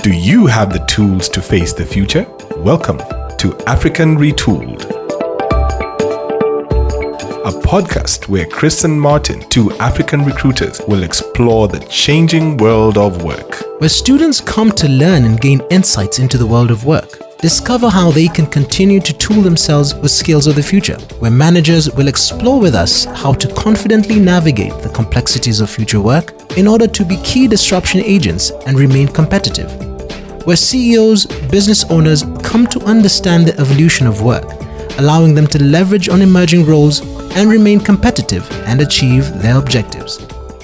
Do you have the tools to face the future? Welcome to African Retooled, a podcast where Chris and Martin, two African recruiters, will explore the changing world of work. Where students come to learn and gain insights into the world of work. Discover how they can continue to tool themselves with skills of the future. Where managers will explore with us how to confidently navigate the complexities of future work in order to be key disruption agents and remain competitive. Where CEOs, business owners come to understand the evolution of work, allowing them to leverage on emerging roles and remain competitive and achieve their objectives.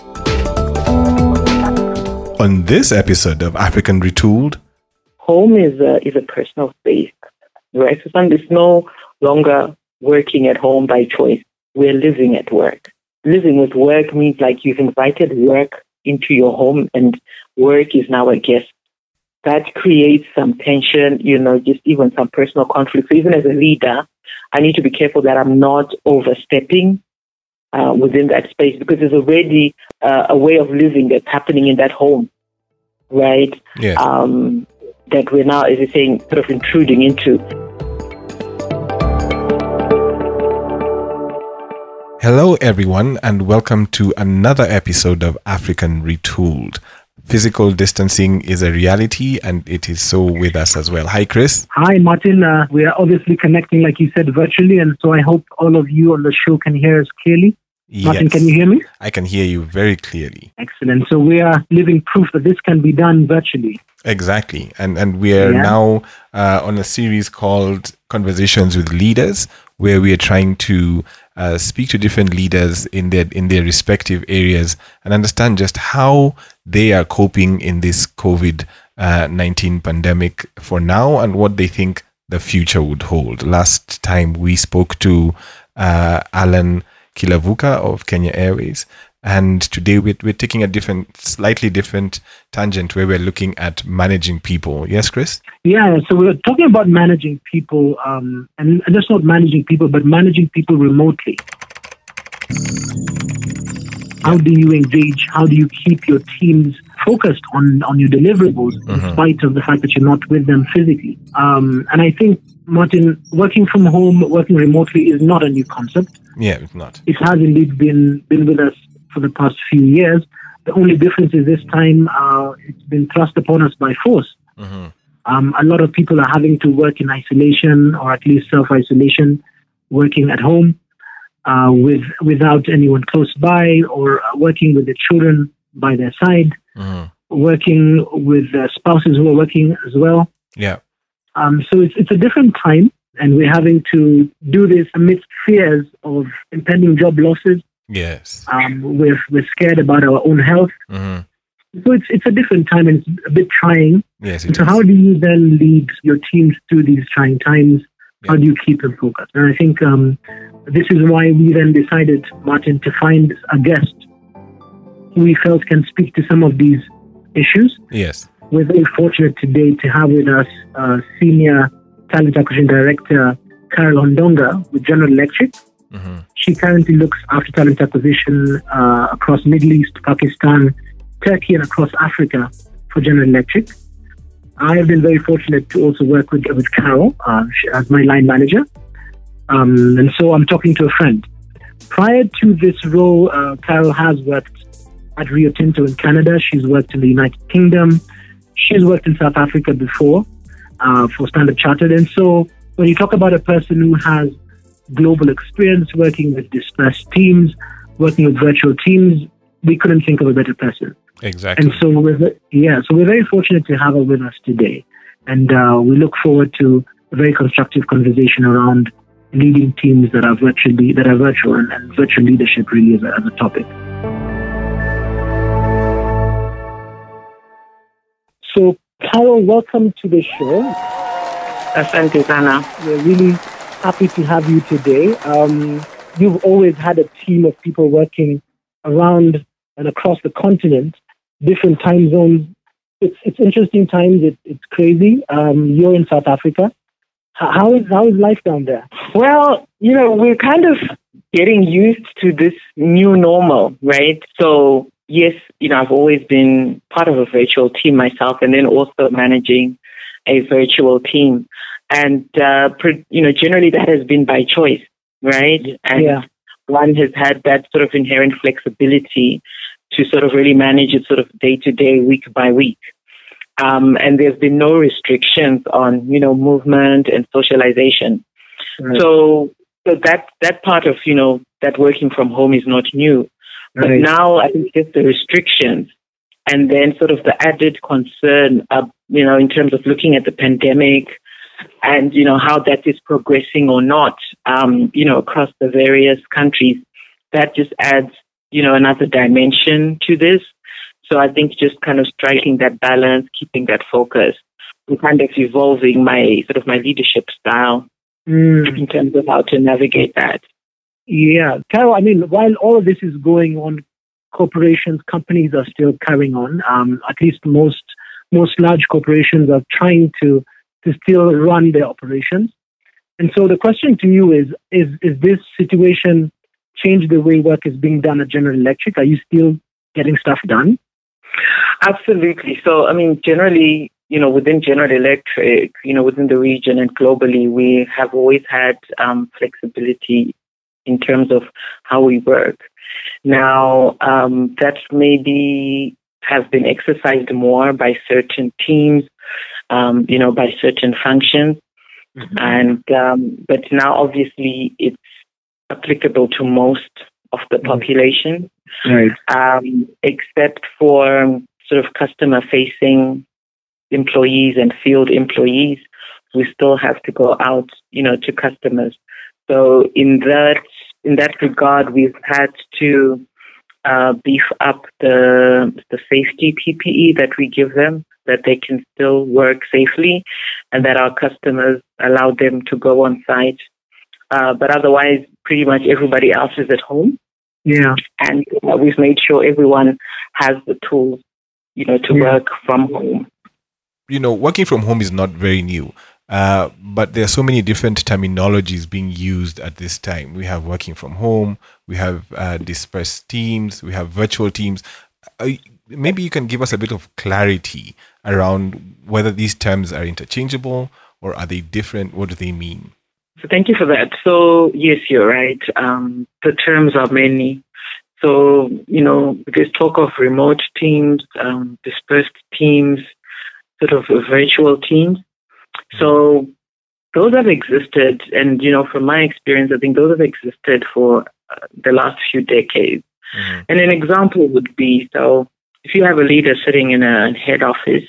On this episode of African Retooled, home is a personal space, right? So it's no longer working at home by choice. We're living at work. Living with work means like you've invited work into your home and work is now a guest. That creates some tension, just even some personal conflict. So even as a leader, I need to be careful that I'm not overstepping within that space because there's already a way of living that's happening in that home, right? Yes. That we're now, as you're saying, sort of intruding into. Hello, everyone, and welcome to another episode of African Retooled. Physical distancing is a reality, and it is so with us as well. Hi, Chris. Hi, Martin. We are obviously connecting, like you said, virtually, and so I hope all of you on the show can hear us clearly. Martin, Yes. can you hear me? I can hear you very clearly. Excellent. So we are living proof that this can be done virtually. Exactly. And we are now on a series called Conversations with Leaders, where we are trying to speak to different leaders in their respective areas and understand just how they are coping in this COVID-19 pandemic for now and what they think the future would hold. Last time we spoke to Alan Kilavuka of Kenya Airways. And today we're taking a slightly different tangent where we're looking at managing people. Yes, Chris? Yeah, so we're talking about managing people, and just not managing people, but managing people remotely. How do you engage? How do you keep your teams focused on your deliverables in spite of the fact that you're not with them physically? And I think, Martin, working from home, working remotely is not a new concept. Yeah, it's not. It has indeed been with us for the past few years. The only difference is this time it's been thrust upon us by force. A lot of people are having to work in isolation or at least self-isolation, working at home without anyone close by or working with the children by their side, working with spouses who are working as well. Yeah. So it's a different time, and we're having to do this amidst fears of impending job losses. Yes. We're scared about our own health. So it's a different time, and it's a bit trying. Yes, and so how do you then lead your teams through these trying times? How do you keep them focused? And I think this is why we then decided, Martin, to find a guest who we felt can speak to some of these issues. Yes. We're very fortunate today to have with us Senior Talent Acquisition Director Carol Ondonga with General Electric. She currently looks after talent acquisition across Middle East, Pakistan, Turkey, and across Africa for General Electric. I have been very fortunate to also work with Carol as my line manager. And so I'm talking to a friend. Prior to this role, Carol has worked at Rio Tinto in Canada. She's worked in the United Kingdom. She's worked in South Africa before for Standard Chartered. And so when you talk about a person who has global experience working with dispersed teams, working with virtual teams, we couldn't think of a better person. Exactly. And so we're very fortunate to have her with us today. And we look forward to a very constructive conversation around leading teams that are virtual and virtual leadership really as a topic. So, Carol, welcome to the show. Asante sana. We're really happy to have you today. You've always had a team of people working around and across the continent, different time zones. It's interesting times. It's crazy. You're in South Africa. How is life down there? Well, we're kind of getting used to this new normal, right? So yes, I've always been part of a virtual team myself, and then also managing a virtual team. And, generally that has been by choice, right? And one has had that sort of inherent flexibility to sort of really manage it sort of day to day, week by week. And there's been no restrictions on, movement and socialization. Right. So that part of, that working from home is not new. Right. But now I think just the restrictions and then sort of the added concern, in terms of looking at the pandemic and, how that is progressing or not, across the various countries, that just adds, another dimension to this. So I think just kind of striking that balance, keeping that focus, and kind of evolving my leadership style in terms of how to navigate that. Yeah. Carol, I mean, while all of this is going on, corporations, companies are still carrying on. At least most large corporations are trying to still run their operations. And so the question to you is this situation change the way work is being done at General Electric? Are you still getting stuff done? Absolutely. So, I mean, generally, within General Electric, within the region and globally, we have always had flexibility in terms of how we work. Now, that maybe has been exercised more by certain teams, by certain functions. Mm-hmm. And but now, obviously, it's applicable to most of the population, right? Except for sort of customer-facing employees and field employees, we still have to go out, to customers. So in that regard, we've had to beef up the safety PPE that we give them, that they can still work safely, and that our customers allow them to go on site. But otherwise, pretty much everybody else is at home. Yeah, and we've made sure everyone has the tools, to work from home. Working from home is not very new. But there are so many different terminologies being used at this time. We have working from home, we have dispersed teams, we have virtual teams. Maybe you can give us a bit of clarity around whether these terms are interchangeable or are they different? What do they mean? So thank you for that. So yes, you're right. The terms are many. So, there's talk of remote teams, dispersed teams, sort of virtual teams. So those have existed, and from my experience, I think those have existed for the last few decades. Mm-hmm. And an example would be, so if you have a leader sitting in a head office,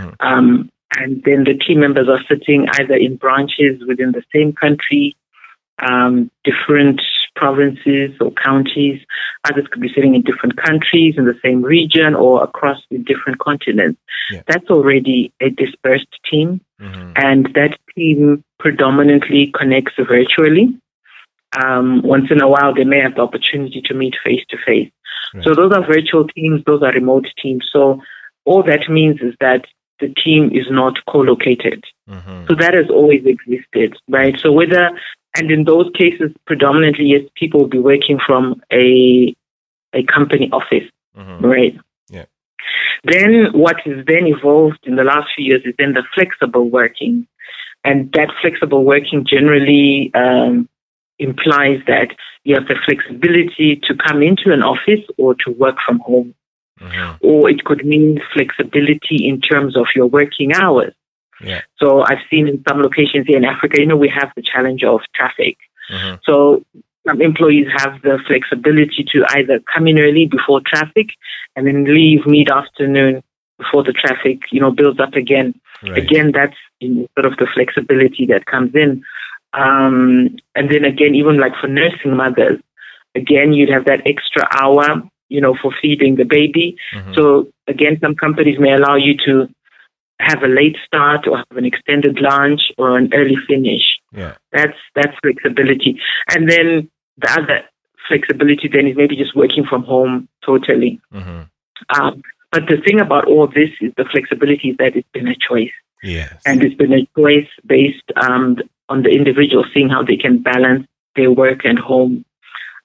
and then the team members are sitting either in branches within the same country, different provinces or counties, others could be sitting in different countries in the same region or across the different continents. Yeah. That's already a dispersed team. Mm-hmm. And that team predominantly connects virtually. Once in a while, they may have the opportunity to meet face to face. So those are virtual teams, those are remote teams. So all that means is that the team is not co-located. Mm-hmm. So that has always existed, right? So and in those cases, predominantly, yes, people will be working from a company office, right? Yeah. Then what has then evolved in the last few years is then the flexible working. And that flexible working generally implies that you have the flexibility to come into an office or to work from home. Mm-hmm. Or it could mean flexibility in terms of your working hours. Yeah. So I've seen in some locations here in Africa, we have the challenge of traffic. Mm-hmm. So some employees have the flexibility to either come in early before traffic and then leave mid-afternoon before the traffic, builds up again. Right. Again, that's sort of the flexibility that comes in. And then again, even like for nursing mothers, again, you'd have that extra hour, for feeding the baby. Mm-hmm. So again, some companies may allow you to have a late start or have an extended lunch or an early finish. Yeah. That's flexibility. And then the other flexibility then is maybe just working from home totally. Mm-hmm. But the thing about all this is the flexibility is that it's been a choice. Yes. And it's been a choice based on the individual seeing how they can balance their work and home.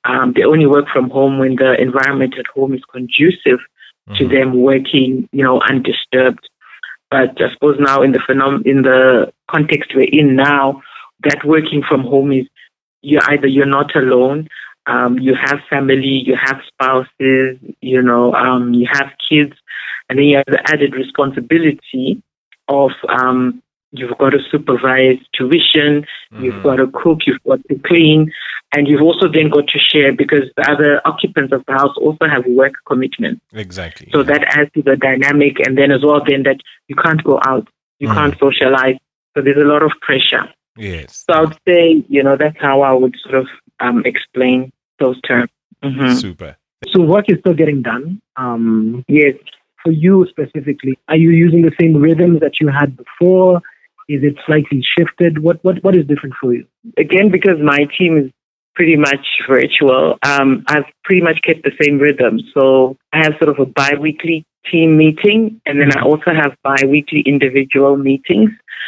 They only work from home when the environment at home is conducive to them working, undisturbed. But I suppose now in the context we're in now, that working from home is you're not alone. You have family, you have spouses, you have kids, and then you have the added responsibility of you've got to supervise tuition, you've got to cook, you've got to clean, and you've also then got to share because the other occupants of the house also have work commitments. Exactly. So that adds to the dynamic, and then as well, then that you can't go out, you can't socialize. So there's a lot of pressure. Yes. So I would say, that's how I would sort of explain those terms. Super. So work is still getting done. Yes. For you specifically, are you using the same rhythms that you had before? Is it slightly shifted? What is different for you? Again, because my team is pretty much virtual, I've pretty much kept the same rhythm. So I have sort of a bi-weekly team meeting, and then I also have bi-weekly individual meetings.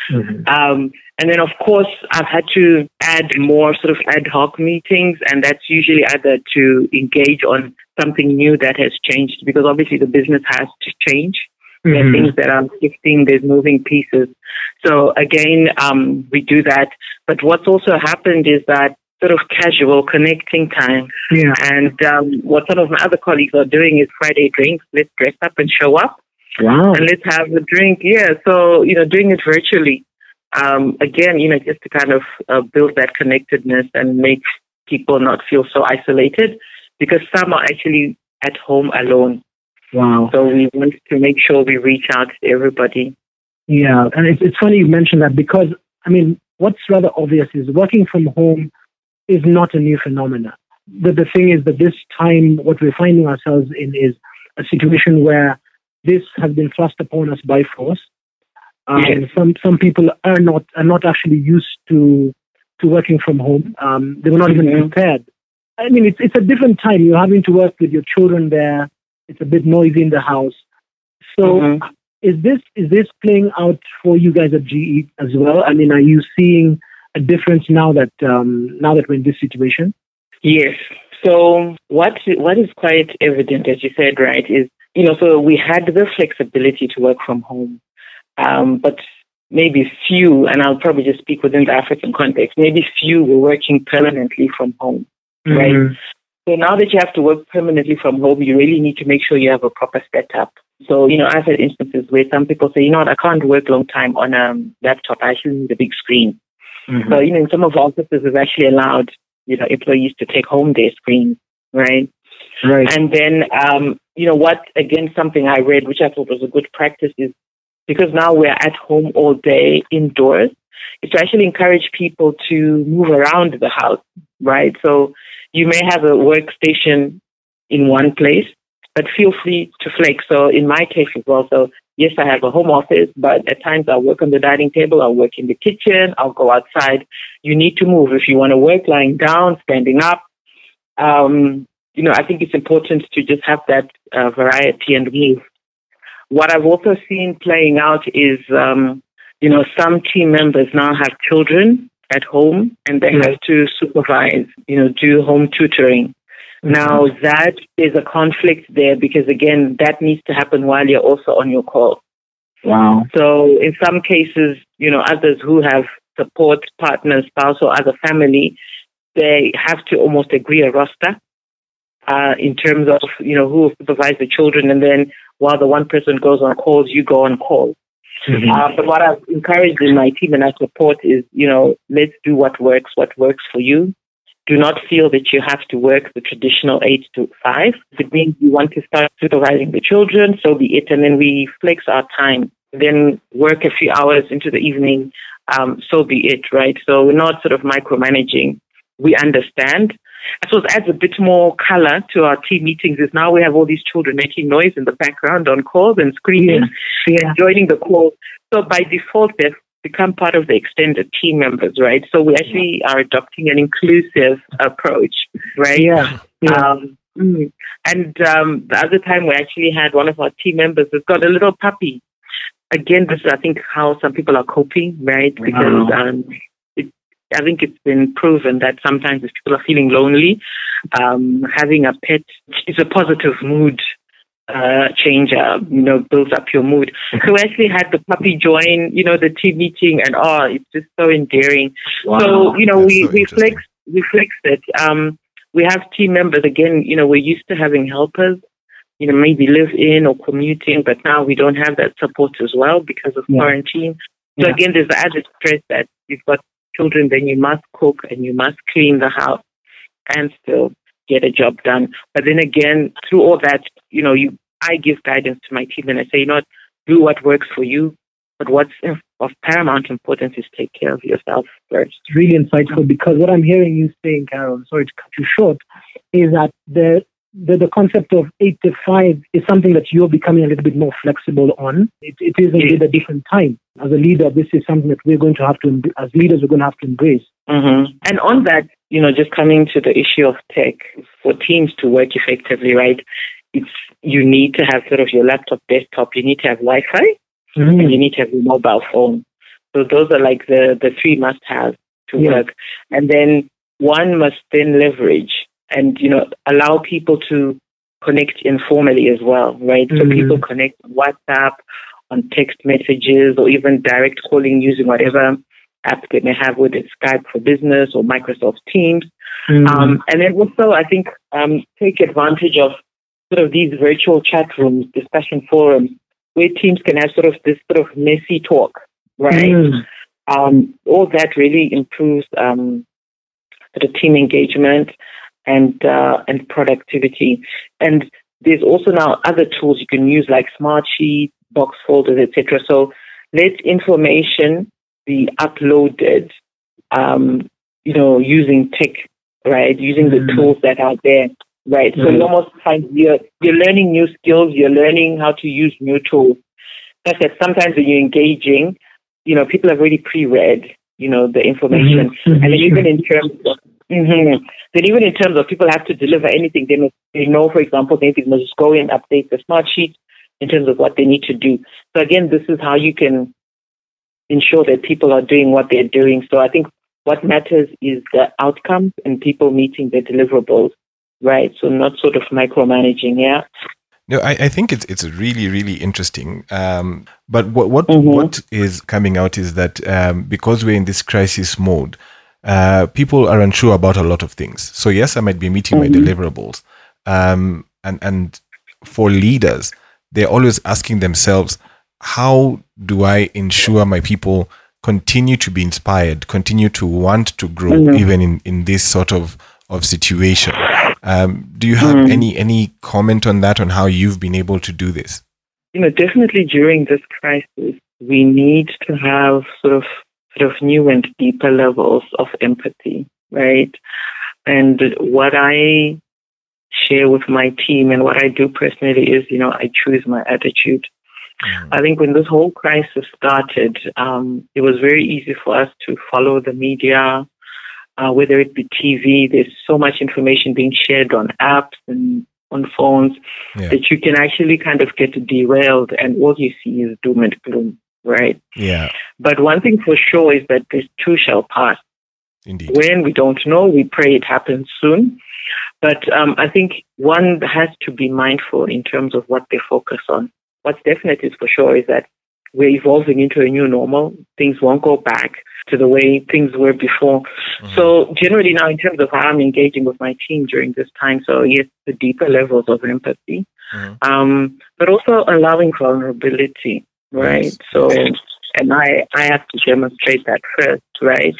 And then, of course, I've had to add more sort of ad hoc meetings, and that's usually either to engage on something new that has changed, because obviously the business has to change. There are things that are shifting, there's moving pieces. So again, we do that. But what's also happened is that sort of casual connecting time. Yeah. And what some of my other colleagues are doing is Friday drinks. Let's dress up and show up. Wow. And let's have a drink. Yeah. So, doing it virtually. Again, just to kind of build that connectedness and make people not feel so isolated, because some are actually at home alone. Wow. So we want to make sure we reach out to everybody. Yeah, and it's funny you mentioned that, because, what's rather obvious is working from home is not a new phenomenon. The thing is that this time, what we're finding ourselves in is a situation where this has been thrust upon us by force. Yes. Some people are not actually used to working from home. They were not even prepared. It's a different time. You're having to work with your children there. It's a bit noisy in the house. So is this playing out for you guys at GE as well? Are you seeing a difference now that we're in this situation? Yes. So what is quite evident, as you said, right, is, so we had the flexibility to work from home, but maybe few, and I'll probably just speak within the African context, maybe few were working permanently from home, right? So now that you have to work permanently from home, you really need to make sure you have a proper setup. So, I've had instances where some people say, I can't work long time on a laptop. I actually need a big screen. So, in some of our offices, we've actually allowed, employees to take home their screens, right? Right. And then, something I read, which I thought was a good practice, is because now we're at home all day indoors, is to actually encourage people to move around the house, right? So you may have a workstation in one place, but feel free to flex. So in my case as well, so yes, I have a home office, but at times I'll work on the dining table, I'll work in the kitchen, I'll go outside. You need to move. If you want to work lying down, standing up, I think it's important to just have that variety and move. What I've also seen playing out is, some team members now have children at home and they have to supervise, do home tutoring. Now that is a conflict there because, again, that needs to happen while you're also on your call. Wow. So in some cases, others who have support partners, spouse or other family, they have to almost agree a roster in terms of, who will supervise the children. And then while the one person goes on calls, you go on calls. But what I've encouraged in my team and I support is, let's do what works for you. Do not feel that you have to work the traditional 8 to 5. If it means you want to start supervising the children, so be it. And then we flex our time, then work a few hours into the evening, so be it, right? So we're not sort of micromanaging. We understand. I suppose adds a bit more color to our team meetings is now we have all these children making noise in the background on calls and screaming and joining the call. So by default, they've become part of the extended team members, right? So we actually are adopting an inclusive approach, right? And the other time we actually had one of our team members who's got a little puppy. Again, this is, I think, how some people are coping, right? Because I think it's been proven that sometimes if people are feeling lonely, having a pet is a positive mood changer, builds up your mood. So we actually had the puppy join, the team meeting, and it's just so endearing. Wow. So, we flexed it. We have team members, again, we're used to having helpers, maybe live in or commuting, but now we don't have that support as well because of quarantine. So again, there's the added stress that you've got children, then you must cook and you must clean the house and still get a job done. But then again, through all that, I give guidance to my team and I say, do what works for you, but what's of paramount importance is take care of yourself first. It's really insightful, because what I'm hearing you saying, Carol, sorry to cut you short, is that the concept of 8 to 5 is something that you're becoming a little bit more flexible on. It is indeed a different time. As a leader, this is something that we're going to have to, as leaders, we're going to have to embrace. Mm-hmm. And on that, just coming to the issue of tech, for teams to work effectively, right, you need to have sort of your laptop, desktop, you need to have Wi-Fi, and you need to have your mobile phone. So those are like the 3 must-haves to work. And then one must then leverage and, allow people to connect informally as well, right? So people connect on WhatsApp, on text messages, or even direct calling using whatever app they may have, whether it's Skype for Business or Microsoft Teams. And then also, I think, take advantage of sort of these virtual chat rooms, discussion forums, where teams can have sort of this sort of messy talk, right? All that really improves sort of team engagement and productivity. And there's also now other tools you can use, like Smartsheet, box folders, etc. So let information be uploaded, using tech, right? Using the tools that are there, right? So you almost find you're learning new skills, you're learning how to use new tools. That's that sometimes when you're engaging, people have already pre-read, the information. And then even in terms of people have to deliver anything, they know, for example, they must just go and update the Smartsheet in terms of what they need to do. So again, this is how you can ensure that people are doing what they're doing. So I think what matters is the outcomes and people meeting their deliverables, right? So not sort of micromanaging, No, I think it's really, really interesting. But what is coming out is that because we're in this crisis mode, people are unsure about a lot of things. So yes, I might be meeting my deliverables. And for leaders, they're always asking themselves, how do I ensure my people continue to be inspired, continue to want to grow, even in this sort of situation? Do you have any comment on that, on how you've been able to do this? Definitely during this crisis, we need to have sort of new and deeper levels of empathy, right? And what I share with my team and what I do personally is, I choose my attitude. I think when this whole crisis started, it was very easy for us to follow the media, whether it be TV. There's so much information being shared on apps and on phones that you can actually kind of get derailed, and all you see is doom and gloom, right? Yeah. But one thing for sure is that this too shall pass. Indeed. When we don't know, we pray it happens soon. But I think one has to be mindful in terms of what they focus on. What's definite is for sure is that we're evolving into a new normal. Things won't go back to the way things were before. So generally now, in terms of how I'm engaging with my team during this time, so yes, the deeper levels of empathy, but also allowing vulnerability, right? Yes. So, and I have to demonstrate that first, right?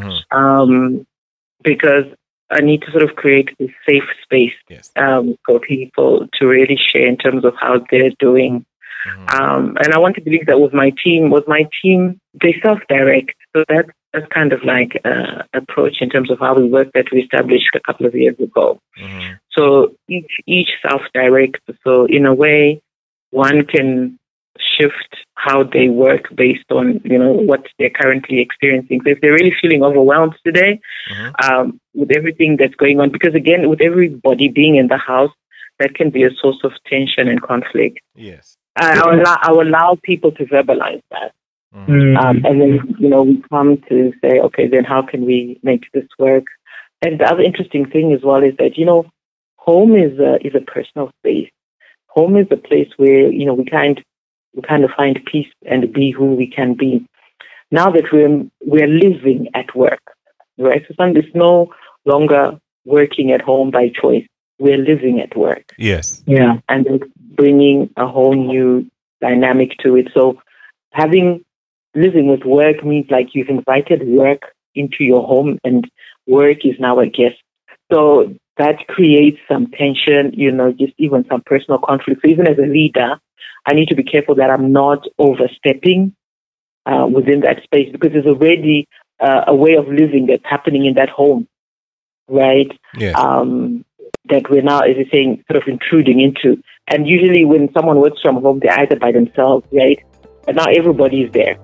Because I need to sort of create a safe space for people to really share in terms of how they're doing. And I want to believe that with my team, they self-direct. So that's kind of like approach in terms of how we work that we established a couple of years ago. So each self-direct. So in a way, one can shift how they work based on, what they're currently experiencing. So if they're really feeling overwhelmed today with everything that's going on, because again, with everybody being in the house, that can be a source of tension and conflict. Yes. I will allow people to verbalize that, And then, we come to say, okay, then how can we make this work? And the other interesting thing as well is that, home is a personal space. Home is a place where, we kind of find peace and be who we can be. Now that we're living at work, right? So it's no longer working at home by choice. We're living at work. Yes. Yeah. And it's bringing a whole new dynamic to it. So living with work means like you've invited work into your home and work is now a guest. So that creates some tension, just even some personal conflict. So even as a leader, I need to be careful that I'm not overstepping within that space, because there's already a way of living that's happening in that home, right? Yes. That we're now, as you're saying, sort of intruding into. And usually when someone works from home, they're either by themselves, right? But now everybody is there.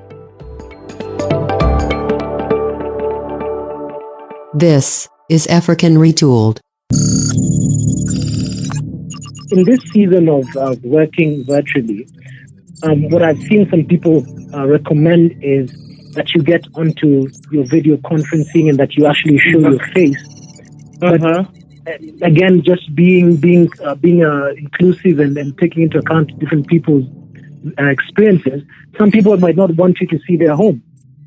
This is African Retooled. In this season of working virtually, what I've seen some people recommend is that you get onto your video conferencing and that you actually show your face. But again, just being inclusive and taking into account different people's experiences, some people might not want you to see their home.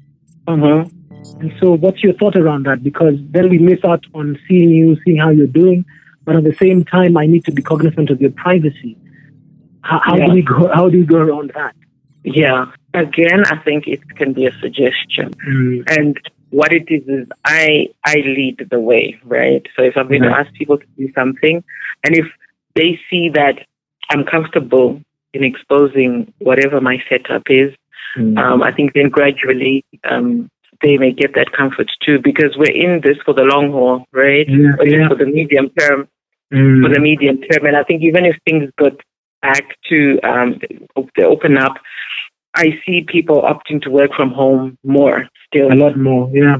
And so what's your thought around that? Because then we miss out on seeing you, seeing how you're doing, but at the same time, I need to be cognizant of your privacy. How do we go around that? Yeah. Again, I think it can be a suggestion. And what it is I lead the way, right? So if I'm going to ask people to do something, and if they see that I'm comfortable in exposing whatever my setup is, I think then gradually they may get that comfort too, because we're in this for the long haul, right? For the medium term. And I think even if things got back to they open up, I see people opting to work from home more still. A lot more, yeah.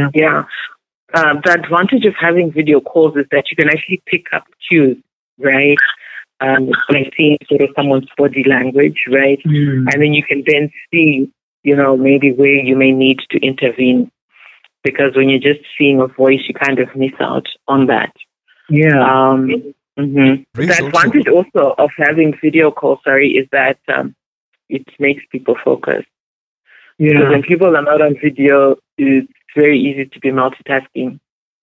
The advantage of having video calls is that you can actually pick up cues, right? By seeing sort of someone's body language, right? And then you can then see, maybe where you may need to intervene. Because when you're just seeing a voice, you kind of miss out on that. Yeah. The advantage also of having video calls, is that it makes people focus. Yeah. Because when people are not on video, it's very easy to be multitasking,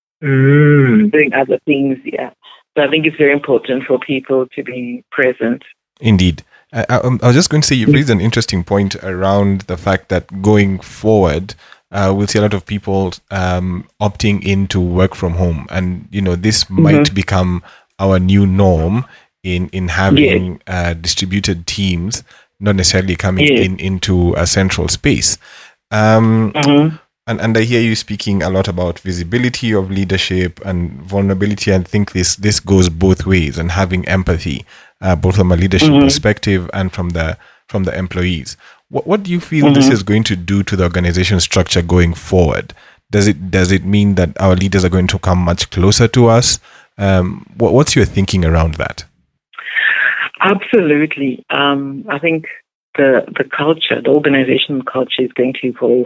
doing other things. Yeah. So I think it's very important for people to be present. Indeed. I was just going to say, you've raised an interesting point around the fact that going forward, we'll see a lot of people opting in to work from home. And, this might become our new norm in having distributed teams, not necessarily coming into a central space. And I hear you speaking a lot about visibility of leadership and vulnerability. I think this goes both ways, and having empathy, both from a leadership perspective and from the employees. What do you feel this is going to do to the organization structure going forward? Does it mean that our leaders are going to come much closer to us? What's your thinking around that? Absolutely. I think the culture, the organizational culture, is going to evolve.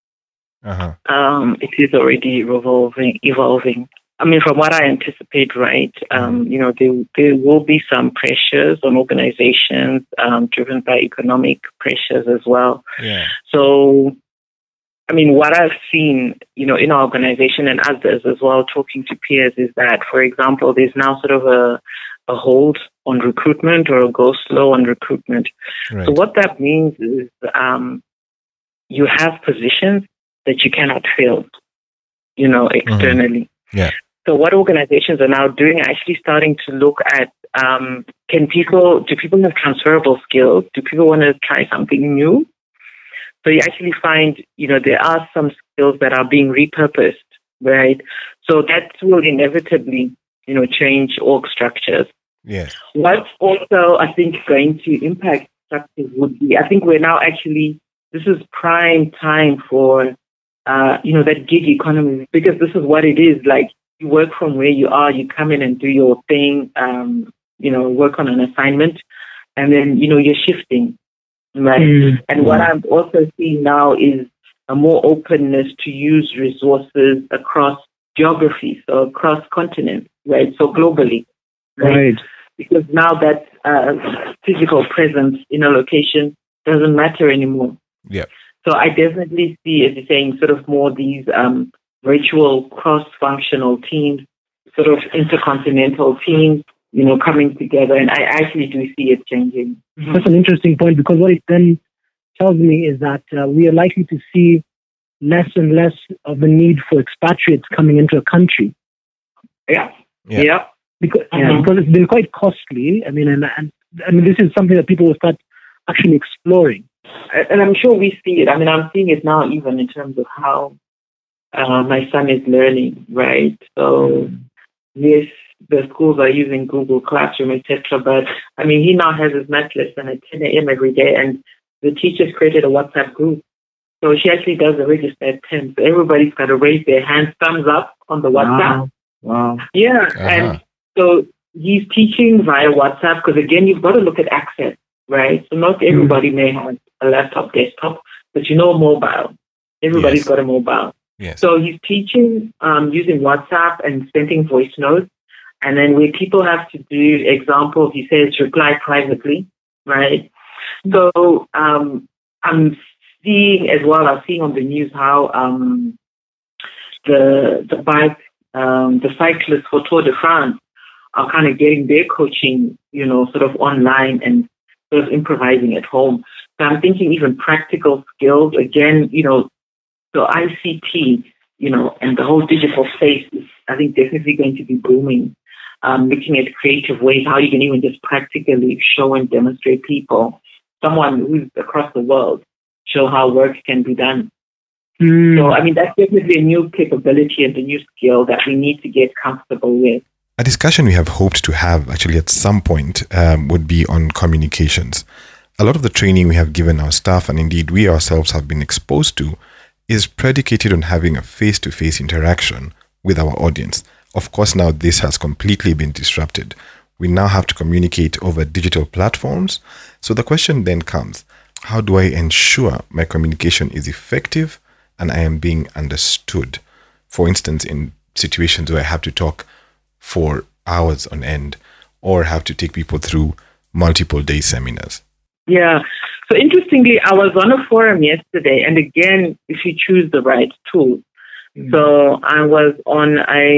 It is already evolving. I mean, from what I anticipate, right, there will be some pressures on organizations driven by economic pressures as well. Yeah. So, I mean, what I've seen, in our organization and others as well, talking to peers, is that, for example, there's now sort of a hold on recruitment, or a go slow on recruitment. Right. So what that means is you have positions that you cannot fill, externally. Yeah. So what organizations are now doing are actually starting to look at, do people have transferable skills? Do people want to try something new? So you actually find, there are some skills that are being repurposed, right? So that will inevitably, change org structures. Yes. What's also, I think, going to impact structures would be, I think we're now actually, this is prime time for, that gig economy, because this is what it is. Like, you work from where you are, you come in and do your thing, work on an assignment, and then, you're shifting, right? And what I'm also seeing now is a more openness to use resources across geography, so across continents, right? So globally, right? Because now that physical presence in a location doesn't matter anymore. Yeah. So I definitely see, as you're saying, sort of more these virtual cross-functional teams, sort of intercontinental teams, coming together. And I actually do see it changing. That's an interesting point, because what it then tells me is that we are likely to see less and less of the need for expatriates coming into a country. Yeah. Because it's been quite costly. I mean, and this is something that people will start actually exploring. And I'm sure we see it. I mean, I'm seeing it now even in terms of how my son is learning, right? So, yes, the schools are using Google Classroom, etc. But, I mean, he now has his math lesson at 10 a.m. every day, and the teachers created a WhatsApp group. So she actually does the register at 10. So everybody's got to raise their hands, thumbs up on the WhatsApp. Wow. Yeah. And so he's teaching via WhatsApp because, again, you've got to look at access, right? So not everybody may have a laptop, desktop, but mobile. Everybody's got a mobile. Yes. So he's teaching using WhatsApp and sending voice notes. And then where people have to do examples, he says reply privately, right? So I'm seeing as well, I'm seeing on the news how the cyclists for Tour de France are kind of getting their coaching, sort of online and sort of improvising at home. So I'm thinking even practical skills, again, so ICT, and the whole digital space is, I think, definitely going to be booming. Looking at creative ways, how you can even just practically show and demonstrate people, someone who's across the world, show how work can be done. So, I mean, that's definitely a new capability and a new skill that we need to get comfortable with. A discussion we have hoped to have actually at some point would be on communications. A lot of the training we have given our staff, and indeed we ourselves have been exposed to, is predicated on having a face-to-face interaction with our audience. Of course, now this has completely been disrupted. We now have to communicate over digital platforms. So the question then comes, how do I ensure my communication is effective and I am being understood? For instance, in situations where I have to talk for hours on end or have to take people through multiple day seminars. Yeah. So interestingly, I was on a forum yesterday, and again, if you choose the right tool. So I was on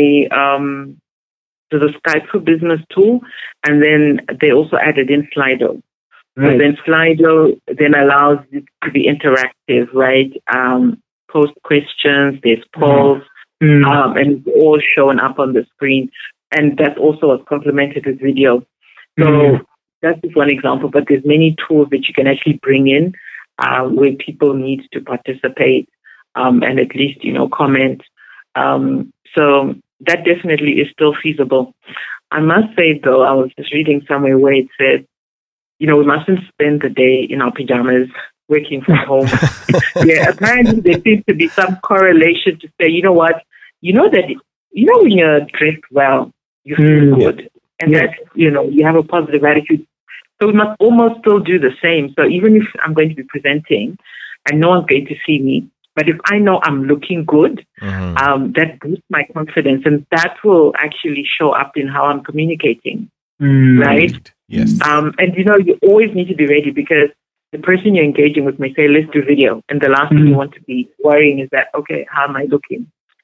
the Skype for Business tool, and then they also added in Slido. Right. So then Slido then allows it to be interactive, right? Post questions, there's polls, and it's all shown up on the screen. And that also was complemented with video. So that's just one example, but there's many tools that you can actually bring in where people need to participate and at least, comment. So that definitely is still feasible. I must say, though, I was just reading somewhere where it said, we mustn't spend the day in our pajamas working from home. Yeah, apparently there seems to be some correlation to say, when you're dressed well, you feel good. And that, you have a positive attitude. So we must almost still do the same. So even if I'm going to be presenting and no one's going to see me, but if I know I'm looking good, that boosts my confidence, and that will actually show up in how I'm communicating, right? Yes. And you always need to be ready, because the person you're engaging with may say, let's do video. And the last thing you want to be worrying is that, okay, how am I looking?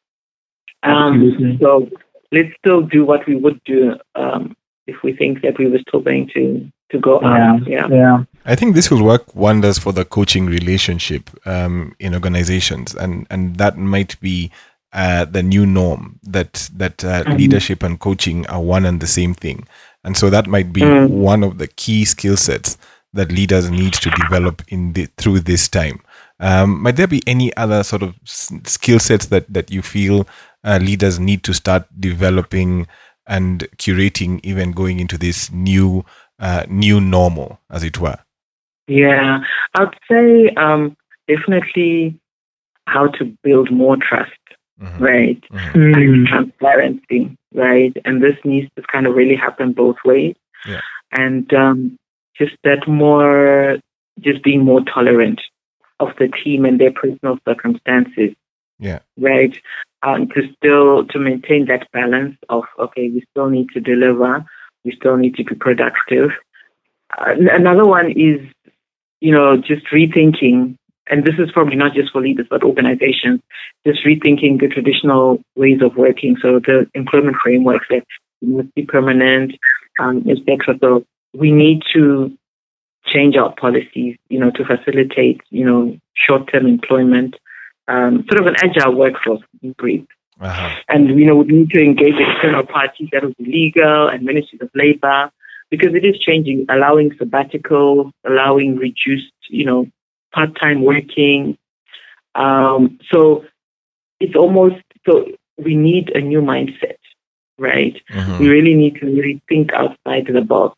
So let's still do what we would do if we think that we were still going to go out. Yeah. I think this will work wonders for the coaching relationship in organizations, and that might be the new norm, that leadership and coaching are one and the same thing. And so that might be one of the key skill sets that leaders need to develop through this time. Might there be any other sort of skill sets that you feel leaders need to start developing and curating, even going into this new normal, as it were? Yeah, I'd say definitely how to build more trust, right? And transparency, right? And this needs to kind of really happen both ways. Yeah. And just that more just being more tolerant of the team and their personal circumstances. Yeah. Right. To maintain that balance of, okay, we still need to deliver, we still need to be productive. Another one is, just rethinking, and this is probably not just for leaders, but organizations, just rethinking the traditional ways of working. So the employment frameworks that must be permanent, etc. So we need to change our policies, to facilitate, short-term employment, sort of an agile workforce in brief. Uh-huh. And, we need to engage external parties, that would be legal and ministries of labor, because it is changing, allowing sabbaticals, allowing reduced, part-time working. So it's almost, so we need a new mindset, right? Mm-hmm. We really need to really think outside the box.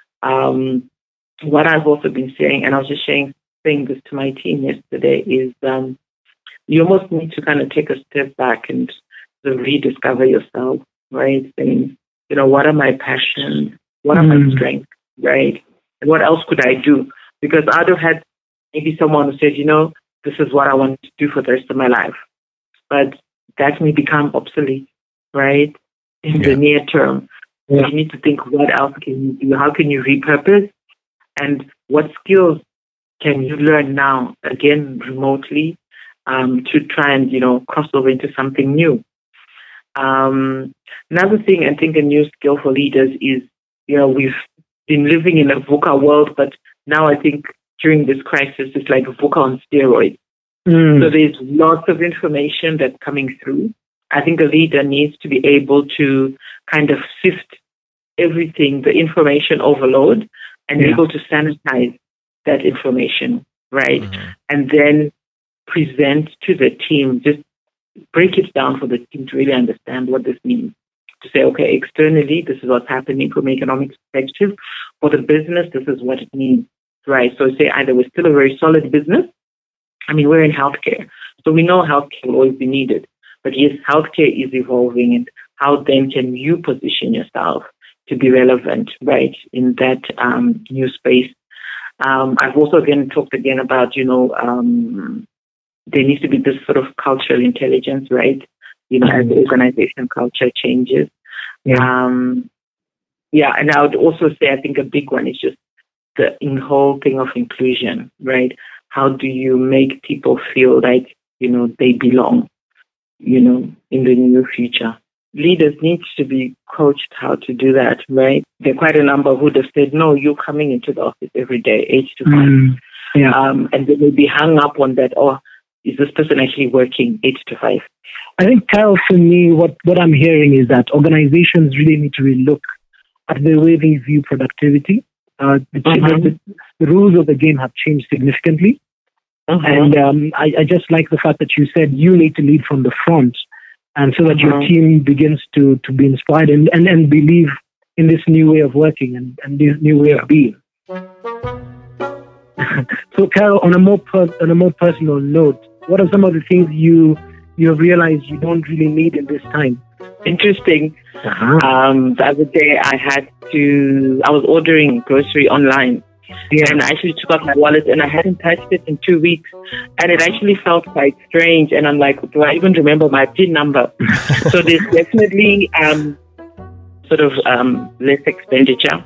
What I've also been saying, and I was just saying this to my team yesterday, is you almost need to kind of take a step back and sort of rediscover yourself, right? Saying, what are my passions? What are my strengths, right? And what else could I do? Because I'd have had maybe someone who said, this is what I want to do for the rest of my life. But that may become obsolete, right? In the near term. Yeah. You need to think, what else can you do? How can you repurpose? And what skills can you learn now, again, remotely, to try and, cross over into something new? Another thing, I think a new skill for leaders is, we've been living in a VUCA world, but now I think during this crisis, it's like VUCA on steroids. So there's lots of information that's coming through. I think a leader needs to be able to kind of sift everything, the information overload, and able to sanitize that information, right? Mm-hmm. And then present to the team, just break it down for the team to really understand what this means. To say, okay, externally, this is what's happening from an economic perspective. For the business, this is what it means, right? So say either we're still a very solid business. I mean, we're in healthcare. So we know healthcare will always be needed. But yes, healthcare is evolving. And how then can you position yourself to be relevant, right, in that new space? I've also talked about, there needs to be this sort of cultural intelligence, right? As the organization culture changes. And I would also say, I think a big one is just the whole thing of inclusion, right? How do you make people feel like, they belong, in the near future? Leaders need to be coached how to do that, right? There are quite a number who would have said, no, you're coming into the office every day, 8 to 5. And they will be hung up on that, is this person actually working 8 to 5? I think, Carol, for me, what I'm hearing is that organizations really need to relook at the way they view productivity. The rules of the game have changed significantly. And I just like the fact that you said you need to lead from the front, and so that your team begins to be inspired and believe in this new way of working and this new way of being. So, Carol, on a more personal note, what are some of the things you have realized you don't really need in this time? Interesting. The other day I was ordering grocery online. And I actually took out my wallet and I hadn't touched it in 2 weeks. And it actually felt quite strange. And I'm like, do I even remember my PIN number? So there's definitely less expenditure.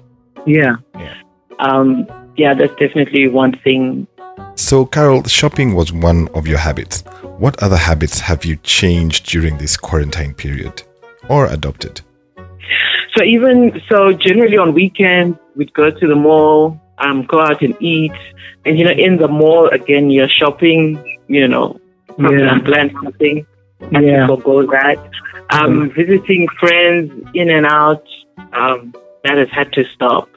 That's definitely one thing. So, Carol, shopping was one of your habits. What other habits have you changed during this quarantine period or adopted? So generally on weekends, we'd go to the mall, go out and eat. And, in the mall, again, you're shopping, unplanned shopping. People go that. Visiting friends in and out, that has had to stop.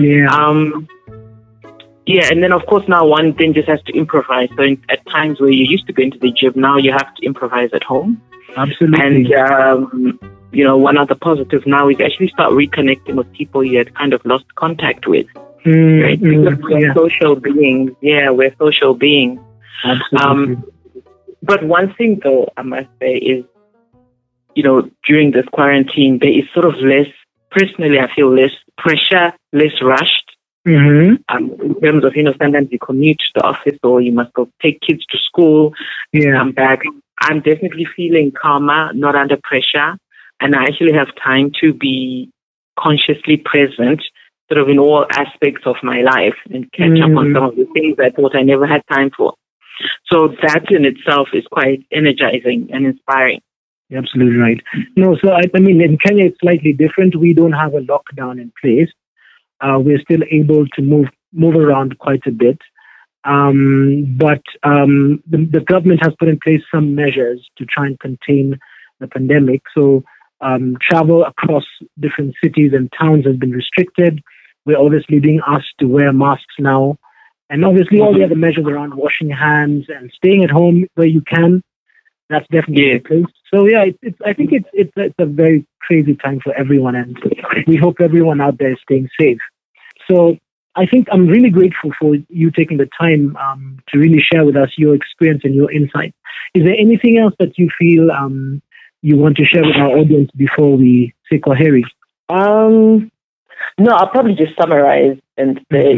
And then, of course, now one then just has to improvise. So at times where you used to go into the gym, now you have to improvise at home. Absolutely. And, one other positive now is actually start reconnecting with people you had kind of lost contact with. Right? We're social beings. We're social beings. Absolutely. But one thing, though, I must say is, during this quarantine, there is sort of less, personally, I feel less pressure, less rushed. In terms of, sometimes you commute to the office or you must go take kids to school, come back. I'm definitely feeling calmer, not under pressure, and I actually have time to be consciously present sort of in all aspects of my life and catch up on some of the things I thought I never had time for. So that in itself is quite energizing and inspiring. You're absolutely right. No, so I mean, in Kenya, it's slightly different. We don't have a lockdown in place. We're still able to move around quite a bit. But the government has put in place some measures to try and contain the pandemic. So travel across different cities and towns has been restricted. We're obviously being asked to wear masks now. And obviously all the other measures around washing hands and staying at home where you can, that's definitely in place. So yeah, I think it's a very crazy time for everyone, and we hope everyone out there is staying safe. So I think I'm really grateful for you taking the time to really share with us your experience and your insight. Is there anything else that you feel you want to share with our audience before we say Kwaheri? No, I'll probably just summarize and say,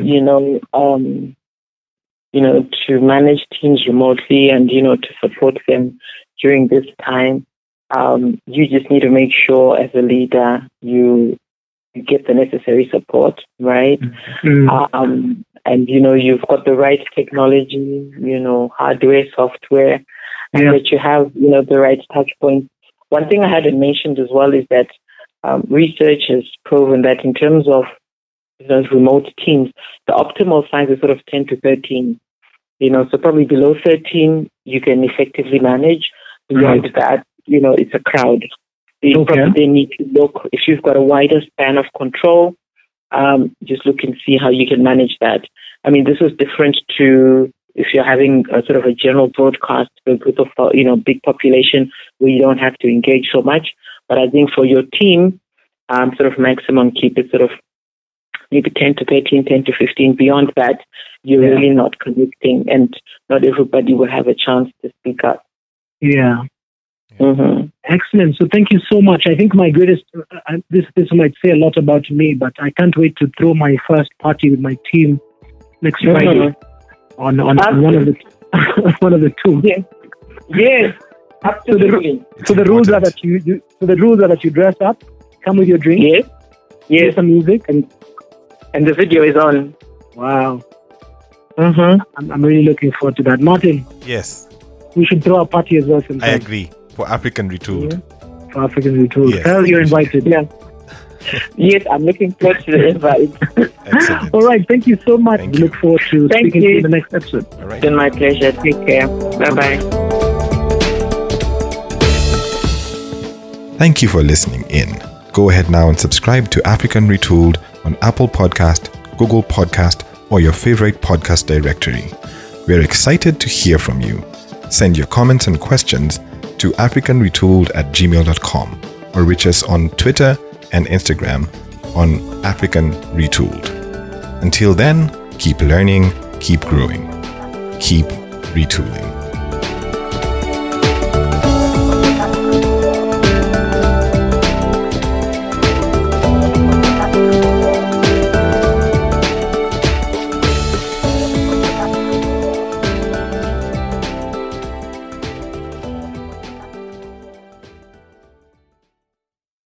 to manage teams remotely and, to support them during this time, you just need to make sure as a leader you get the necessary support, right? And, you've got the right technology, hardware, software, and that you have, the right touch points. One thing I hadn't mentioned as well is that research has proven that in terms of those remote teams, the optimal size is sort of 10 to 13. So probably below 13, you can effectively manage. Beyond that, it's a crowd. You probably need to look, if you've got a wider span of control, just look and see how you can manage that. I mean, this is different to if you're having a sort of a general broadcast for a group of, big population where you don't have to engage so much. But I think for your team, sort of maximum keep it sort of maybe 10 to 13, 10 to 15. Beyond that, you're really not connecting, and not everybody will have a chance to speak up. Yeah. Excellent. So thank you so much. I think my greatest, this might say a lot about me, but I can't wait to throw my first party with my team next Friday on one of the two. Yes, absolutely. So the rules are that you dress up, come with your drink, play some music, and the video is on. Wow. I'm really looking forward to that. Martin. Yes. We should throw a party as well sometime. I agree. For African Retooled. For African Retooled. Yes. Carol, you're invited. Yeah. Yes, I'm looking forward to the invite. Excellent. All right. Thank you so much. We look forward to speaking to you in the next episode. All right. It's been my pleasure. Take care. Bye-bye. Thank you for listening in. Go ahead now and subscribe to African Retooled on Apple Podcast, Google Podcast, or your favorite podcast directory. We're excited to hear from you. Send your comments and questions to africanretooled@gmail.com or reach us on Twitter and Instagram on African Retooled. Until then, keep learning, keep growing, keep retooling.